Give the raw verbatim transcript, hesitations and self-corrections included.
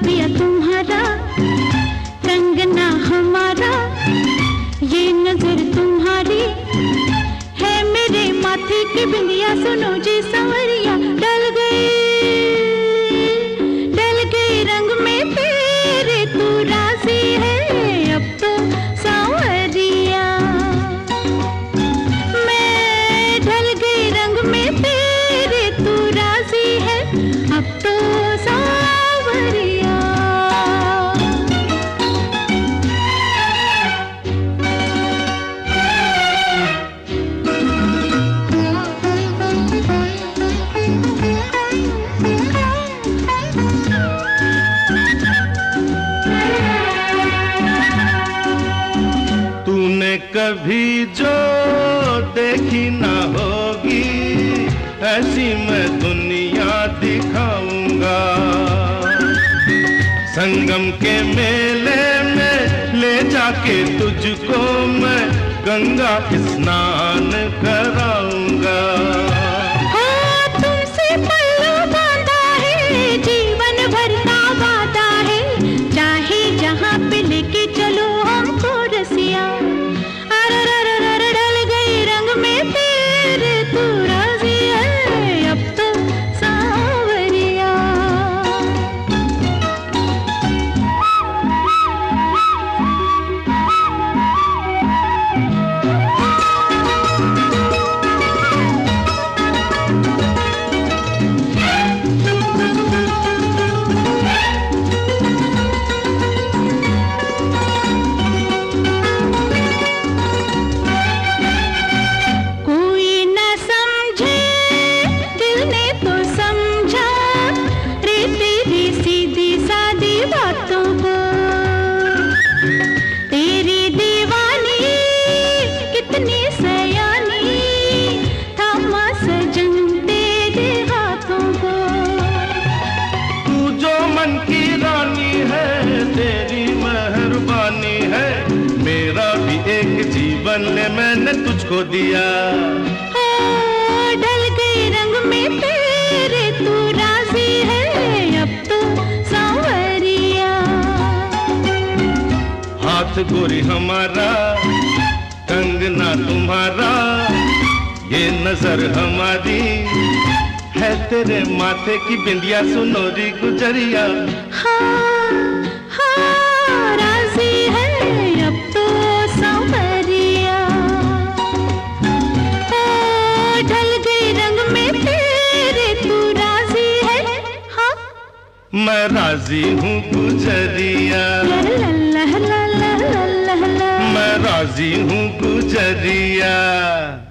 बिंदिया तुम्हारा, कंगना हमारा, ये नजर तुम्हारी है मेरे माथे की बिंदिया। सुनो जी सांवरिया, डल गई डल गई रंग में तेरे, तू राजी है अब तो सांवरिया। मैं ढल गई रंग में तेरे, तू राजी है अब तो सांवरिया। तूने कभी जो देखी ना होगी, ऐसी मैं दुनिया दिखाऊंगा। संगम के मेले में ले जाके तुझको मैं गंगा स्नान कराऊंगा। हाँ, तुमसे पल्लू बांधा है, जीवन भर का वादा है, चाहे जहाँ पे लेके चलो हमको रसिया। अररररर ढल गई रंग में तेरे, तू राजी है अब तो सांवरिया। कोई न समझे दिल ने तो समझा रे तेरी सीधी सादी बातों को। तेरी दीवानी कितनी सयानी, थामा सजन तेरे हाथों को। तू जो मन की रानी है, तेरी मेहरबानी है, मेरा भी एक जीवन ले मैंने तुझको दिया। ओ, ढल गई रंग में तेरे, तू राजी है अब तो सांवरिया। हाथ गोरी हमारा, कंगना तुम्हारा, ये नजर हमारी है तेरे माथे की बिंदिया। सुनोरी गुजरिया, हाँ हाँ राजी है अब तो सांवरिया। ओ, ढल गई रंग में तेरे, तू राजी है। हाँ, मैं राजी हूँ गुजरिया, ला ला ला ला ला ला ला। मैं राजी हूँ गुजरिया।